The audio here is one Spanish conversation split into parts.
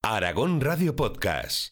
Aragón Radio Podcast.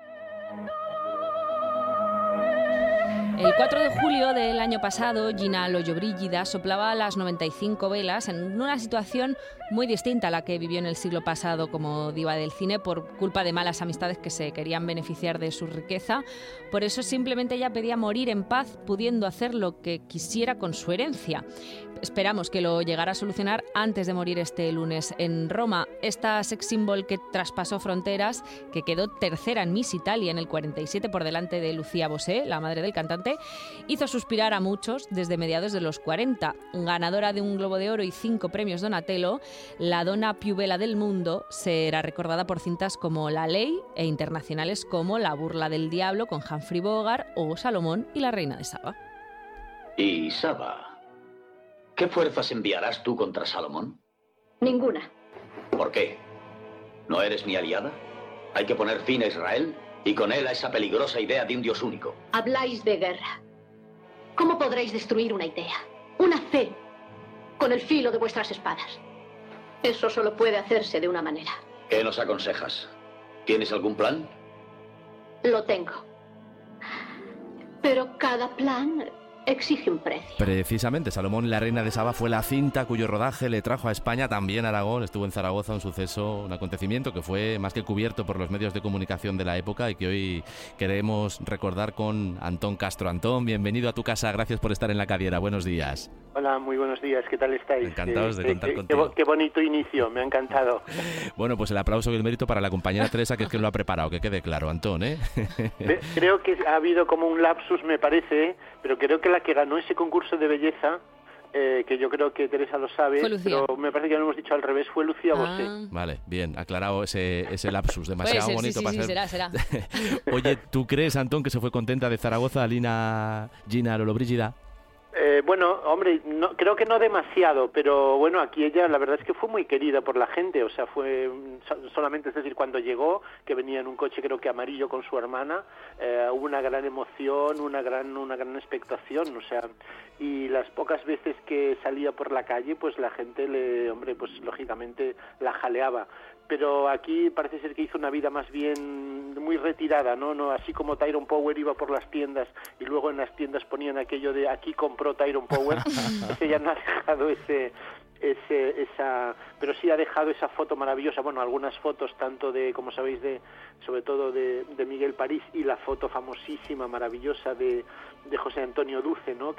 El 4 de julio del año pasado, Gina Lollobrigida soplaba las 95 velas en una situación muy distinta a la que vivió en el siglo pasado como diva del cine por culpa de malas amistades que se querían beneficiar de su riqueza. Por eso simplemente ella pedía morir en paz, pudiendo hacer lo que quisiera con su herencia. Esperamos que lo llegara a solucionar antes de morir este lunes en Roma. Esta sex symbol que traspasó fronteras, que quedó tercera en Miss Italia en el 47 por delante de Lucia Bosé, la madre del cantante, hizo suspirar a muchos desde mediados de los 40. Ganadora de un Globo de Oro y 5 premios Donatello, la donna più bella del mundo será recordada por cintas como La Ley e internacionales como La burla del diablo con Humphrey Bogart o Salomón y la reina de Saba. ¿Y Saba? ¿Qué fuerzas enviarás tú contra Salomón? Ninguna. ¿Por qué? ¿No eres mi aliada? Hay que poner fin a Israel y con él a esa peligrosa idea de un Dios único. Habláis de guerra. ¿Cómo podréis destruir una idea, una fe, con el filo de vuestras espadas? Eso solo puede hacerse de una manera. ¿Qué nos aconsejas? ¿Tienes algún plan? Lo tengo. Pero cada plan exige un precio. Precisamente, Salomón y la reina de Saba fue la cinta cuyo rodaje le trajo a España, también a Aragón. Estuvo en Zaragoza, un suceso, un acontecimiento que fue más que cubierto por los medios de comunicación de la época y que hoy queremos recordar con Antón Castro. Antón, bienvenido a tu casa, gracias por estar en La Cadiera, buenos días. Hola, muy buenos días, ¿qué tal estáis? Encantados de contar contigo. Qué bonito inicio, me ha encantado. Bueno, pues el aplauso y el mérito para la compañera Teresa, que es que lo ha preparado, que quede claro, Antón, ¿eh? Creo que ha habido como un lapsus, me parece, pero creo que la que ganó ese concurso de belleza, que yo creo que Teresa lo sabe, pero me parece que lo hemos dicho al revés, fue Lucia Bosé. Vale, bien, aclarado ese lapsus, demasiado ser, bonito sí, para ser. será. Oye, ¿tú crees, Antón, que se fue contenta de Zaragoza Gina Lollobrigida? Bueno, hombre, no, creo que no demasiado, pero bueno, aquí ella la verdad es que fue muy querida por la gente, o sea, fue solamente, es decir, cuando llegó, que venía en un coche creo que amarillo con su hermana, hubo una gran emoción, una gran expectación, o sea, y las pocas veces que salía por la calle, pues la gente pues lógicamente la jaleaba. Pero aquí parece ser que hizo una vida más bien muy retirada, ¿no? Así como Tyrone Power iba por las tiendas y luego en las tiendas ponían aquello de aquí compró Tyrone Power, pues ella no ha dejado pero sí ha dejado esa foto maravillosa, bueno, algunas fotos tanto de, como sabéis, sobre todo de Miguel París, y la foto famosísima, maravillosa de José Antonio Duce, ¿no?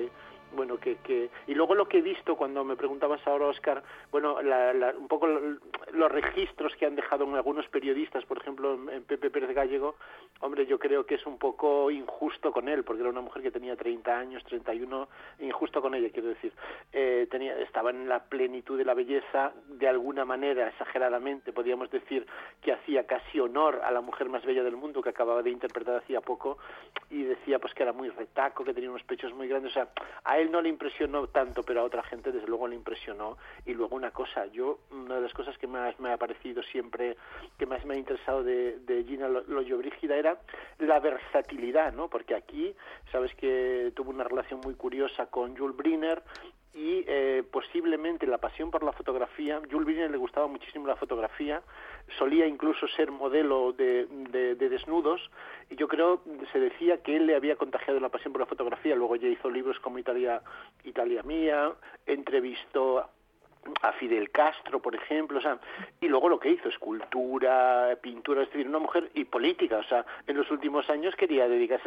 Y luego lo que he visto cuando me preguntabas ahora, Óscar, bueno, un poco los registros que han dejado en algunos periodistas, por ejemplo en Pepe Pérez Gallego, hombre, yo creo que es un poco injusto con él, porque era una mujer que tenía 30 años, 31, injusto con ella, quiero decir, estaba en la plenitud de la belleza, de alguna manera, exageradamente, podríamos decir que hacía casi honor a la mujer más bella del mundo, que acababa de interpretar hacía poco, y decía pues que era muy retaco, que tenía unos pechos muy grandes, o sea, a él no le impresionó tanto, pero a otra gente desde luego le impresionó. Y luego una cosa, una de las cosas que más me ha parecido siempre, que más me ha interesado de Gina Lollobrigida era la versatilidad, ¿no? Porque aquí, sabes que tuvo una relación muy curiosa con Jules Briner, y posiblemente la pasión por la fotografía. Jules Briner le gustaba muchísimo la fotografía, solía incluso ser modelo de desnudos, y yo creo, se decía que él le había contagiado la pasión por la fotografía. Luego ya hizo libros como Italia Mía, entrevistó a Fidel Castro, por ejemplo, o sea, y luego lo que hizo, escultura, pintura, es decir, una mujer, y política, o sea, en los últimos años quería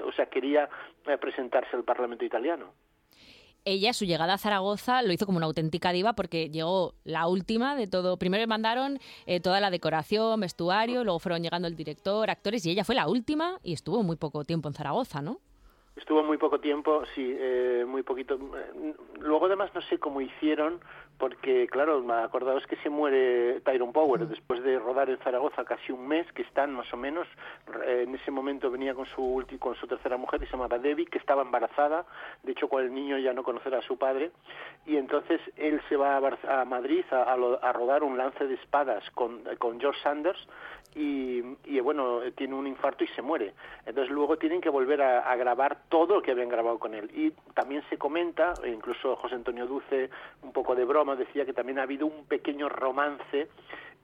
presentarse al Parlamento italiano. Ella, su llegada a Zaragoza, lo hizo como una auténtica diva porque llegó la última de todo. Primero le mandaron toda la decoración, vestuario, luego fueron llegando el director, actores, y ella fue la última y estuvo muy poco tiempo en Zaragoza, ¿no? Estuvo muy poco tiempo, sí, muy poquito. Luego además no sé cómo hicieron, porque claro, acordaos que se muere Tyrone Power después de rodar en Zaragoza casi un mes, que están más o menos, en ese momento venía con su tercera mujer, que se llamaba Debbie, que estaba embarazada, de hecho con el niño ya no conocerá a su padre, y entonces él se va a Madrid a rodar un lance de espadas con George Sanders, y bueno, tiene un infarto y se muere. Entonces luego tienen que volver a grabar todo lo que habían grabado con él. Y también se comenta, incluso José Antonio Duce, un poco de broma, decía que también ha habido un pequeño romance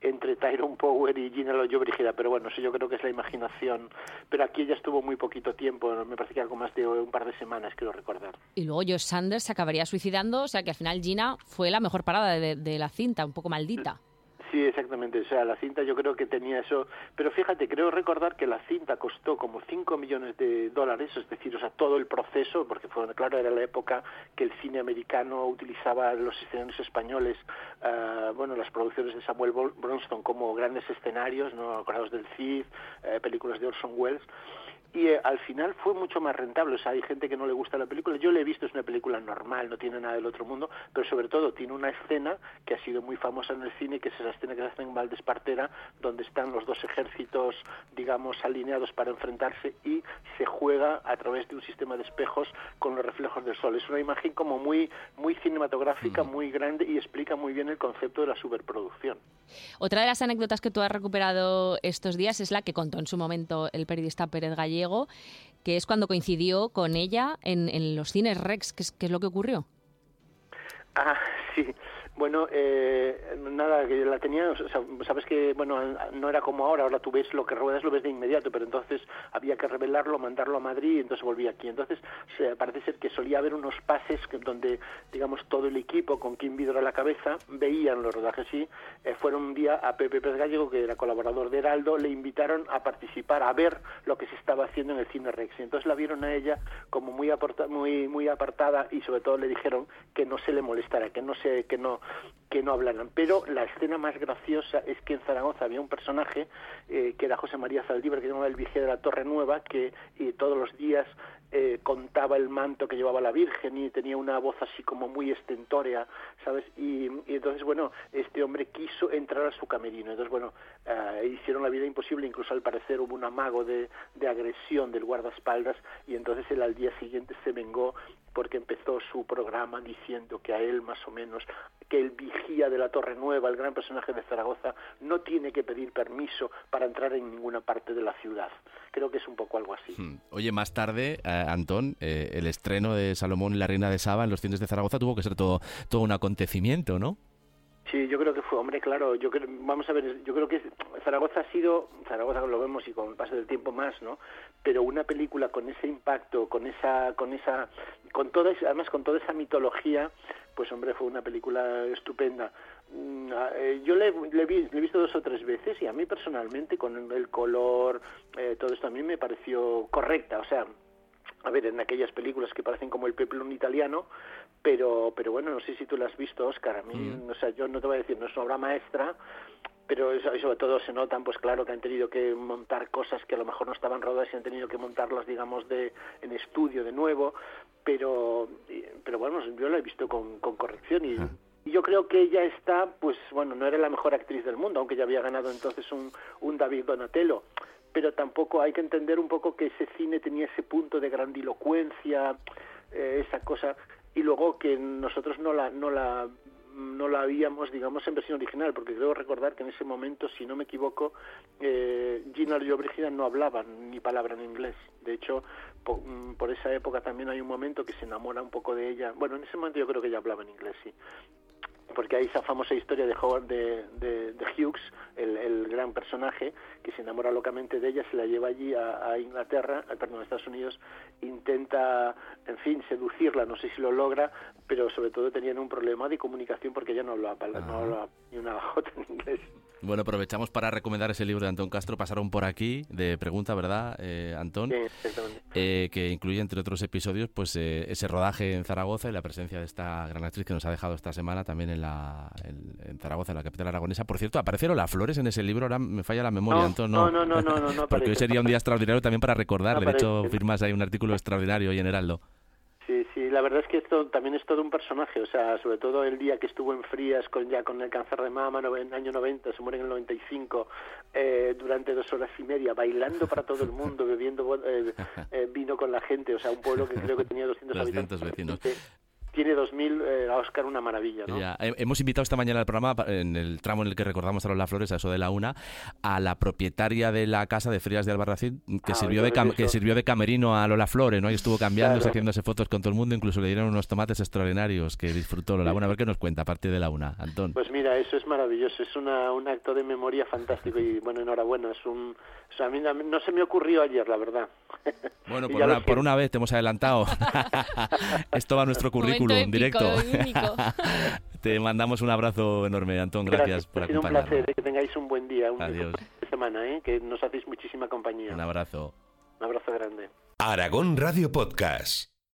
entre Tyrone Power y Gina Lollobrigida, pero bueno, eso yo creo que es la imaginación. Pero aquí ella estuvo muy poquito tiempo, me parece que algo más de un par de semanas, quiero recordar. Y luego Josh Sanders se acabaría suicidando, o sea que al final Gina fue la mejor parada de la cinta, un poco maldita. Sí, exactamente, o sea, la cinta yo creo que tenía eso, pero fíjate, creo recordar que la cinta costó como $5 millones, es decir, o sea, todo el proceso, porque fue, claro, era la época que el cine americano utilizaba los escenarios españoles, las producciones de Samuel Bronston como grandes escenarios, ¿no? Acordados del Cid, películas de Orson Welles, y al final fue mucho más rentable. O sea, hay gente que no le gusta la película, yo la he visto, es una película normal, no tiene nada del otro mundo, pero sobre todo tiene una escena que ha sido muy famosa en el cine, que es esa escena que se hace en Valdespartera, donde están los dos ejércitos, digamos, alineados para enfrentarse, y se juega a través de un sistema de espejos con los reflejos del sol. Es una imagen como muy cinematográfica, muy grande, y explica muy bien el concepto de la superproducción. Otra de las anécdotas que tú has recuperado estos días es la que contó en su momento el periodista Pérez Gallego, que es cuando coincidió con ella en los cines Rex. ¿Qué es lo que ocurrió? Ah, sí. Bueno, nada, que la tenía, o sea, sabes que, bueno, no era como ahora tú ves lo que ruedas, lo ves de inmediato, pero entonces había que revelarlo, mandarlo a Madrid, y entonces volví aquí. Entonces, parece ser que solía haber unos pases donde, digamos, todo el equipo, con Kim Vidor a la cabeza, veían los rodajes, y fueron un día a Pepe Pérez Gallego, que era colaborador de Heraldo, le invitaron a participar, a ver lo que se estaba haciendo en el cine Rex, y entonces la vieron a ella como muy apartada, y sobre todo le dijeron que no se le molestara, que no hablaran. Pero la escena más graciosa es que en Zaragoza había un personaje que era José María Zaldívar, que se llamaba el Vigía de la Torre Nueva, que todos los días contaba el manto que llevaba la Virgen, y tenía una voz así como muy estentórea, ¿sabes? Y entonces, bueno, este hombre quiso entrar a su camerino. Entonces, bueno, hicieron la vida imposible, incluso al parecer hubo un amago de agresión del guardaespaldas, y entonces él al día siguiente se vengó, porque empezó su programa diciendo que a él, más o menos, que el Vigía de la Torre Nueva, el gran personaje de Zaragoza, no tiene que pedir permiso para entrar en ninguna parte de la ciudad. Creo que es un poco algo así. Oye, más tarde, Antón, el estreno de Salomón y la Reina de Saba en los cines de Zaragoza tuvo que ser todo un acontecimiento, ¿no? Sí, yo creo que fue, hombre, claro, vamos a ver, yo creo que Zaragoza lo vemos, y con el paso del tiempo más, ¿no? Pero una película con ese impacto, además con toda esa mitología, pues hombre, fue una película estupenda. Yo le he visto 2 o 3 veces, y a mí personalmente, con el color, todo esto a mí me pareció correcta. O sea, a ver, en aquellas películas que parecen como el peplum italiano, pero bueno, no sé si tú la has visto, Óscar. A mí, o sea, yo no te voy a decir, no es una obra maestra, pero sobre todo se notan, pues claro, que han tenido que montar cosas que a lo mejor no estaban rodadas, y han tenido que montarlas, digamos, en estudio de nuevo, pero bueno, yo la he visto con corrección, y yo creo que ella está, pues bueno, no era la mejor actriz del mundo, aunque ya había ganado entonces un David Donatello, pero tampoco hay que entender un poco que ese cine tenía ese punto de grandilocuencia, esa cosa, y luego que nosotros no la habíamos, digamos, en versión original, porque creo recordar que en ese momento, si no me equivoco, Gina Lollobrigida no hablaba ni palabra en inglés. De hecho, por esa época también hay un momento que se enamora un poco de ella. Bueno, en ese momento yo creo que ella hablaba en inglés, sí. Porque hay esa famosa historia de Howard de Hughes, el gran personaje, que se enamora locamente de ella, se la lleva allí a Inglaterra, a Estados Unidos, intenta, en fin, seducirla, no sé si lo logra, pero sobre todo tenían un problema de comunicación porque ella no hablaba ni una jota en inglés. Bueno, aprovechamos para recomendar ese libro de Antón Castro, Pasaron por aquí, de Pregunta, ¿verdad, Antón? Sí, exactamente. Que incluye, entre otros episodios, pues ese rodaje en Zaragoza y la presencia de esta gran actriz que nos ha dejado esta semana también en Zaragoza, en la capital aragonesa. Por cierto, ¿aparece Lola Flores en ese libro? Ahora me falla la memoria, Antón. No Porque hoy sería un día extraordinario también para recordarle. De hecho, firmas ahí un artículo extraordinario hoy en Heraldo. Sí, la verdad es que esto también es todo un personaje, o sea, sobre todo el día que estuvo en Frías con el cáncer de mama en el año 90, se muere en el 95, durante 2 horas y media, bailando para todo el mundo, bebiendo vino con la gente, o sea, un pueblo que creo que tenía 200 habitantes. vecinos. tiene 2000, a Óscar una maravilla, ¿no? Ya. Hemos invitado esta mañana al programa, en el tramo en el que recordamos a Lola Flores, a eso de la 1, a la propietaria de la casa de Frías de Albarracín, que sirvió de camerino a Lola Flores, ¿no? Y estuvo cambiándose, haciéndose fotos con todo el mundo, incluso le dieron unos tomates extraordinarios que disfrutó Lola. Bueno, a ver qué nos cuenta a partir de la 1, Antón. Pues mira, eso es maravilloso, es un acto de memoria fantástico y bueno, enhorabuena, a mí no se me ocurrió ayer, la verdad. Bueno, por una vez te hemos adelantado. Esto va a nuestro currículum directo. Te mandamos un abrazo enorme, Antón, gracias por acompañarnos. Ha sido un placer, que tengáis un buen día, Adiós. de semana, que nos hacéis muchísima compañía. Un abrazo. Un abrazo grande. Aragón Radio Podcast.